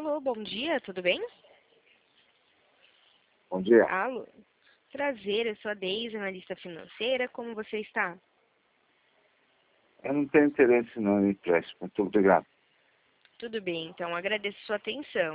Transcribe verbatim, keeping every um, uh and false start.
Alô, bom dia, tudo bem? Bom dia. Alô, prazer, eu sou a Deise, analista financeira, como você está? Eu não tenho interesse não em empréstimo. Muito obrigado. Tudo bem, então agradeço sua atenção.